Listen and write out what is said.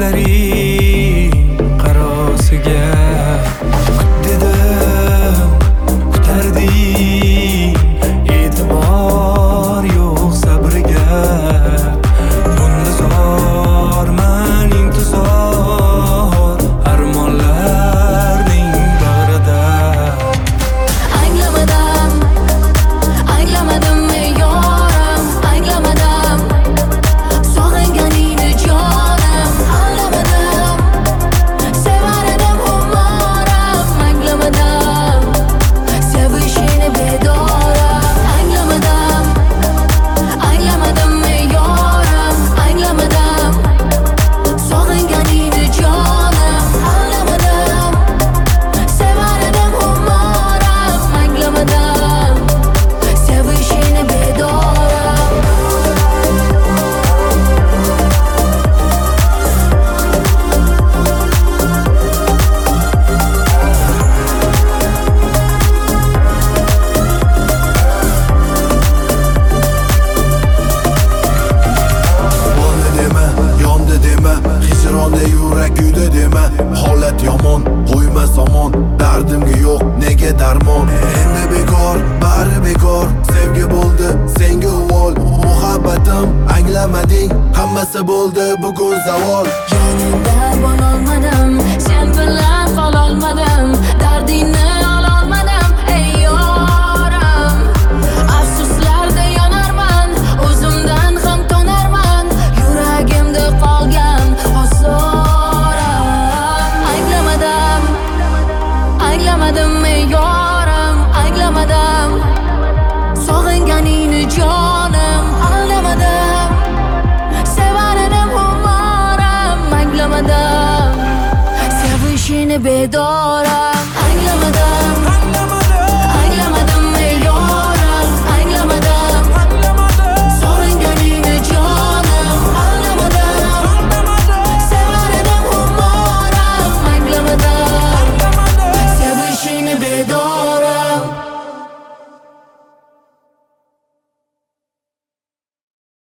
ko'zlaring qarosiga dedim, kutarding, e'tibor yo'q sabriga. Bunda zorman intizor armonlarning bag'rida. Anglamadim ey yorim, anglamadim sog'inganingni jonim. Anglamadim, sevar edim umorim. Anglamadim, sevishini bedorim. Anglamadim ey yorim, anglamadim sog'inganingni jonim. Anglamadim, sevar edim umorim. Anglamadim, sevishini bedorim. Bo'ldi dema, yondi dema, hijronda yurak kuydi dema. Holat yomon, qo'yma somon, dardimga yo'q nega darmon. Endi bekor, bari bekor, sevgi bo'ldi senga uvol. Muhabbatim anglamading, hammasi bo'ldi bugun zavol. Yoningda bo'lolmadim, sen bilan qololmadim, dardingni ololmadim ey yorim. Afsuslarda yonarman, o'zimdan ham tonarman, yuragimda qolgan ozorim. Anglamadim ey yorim, anglamadim sog'inganingni jonim. Anglamadim, sevar edim umorim. Anglamadim, sevishini bedorim.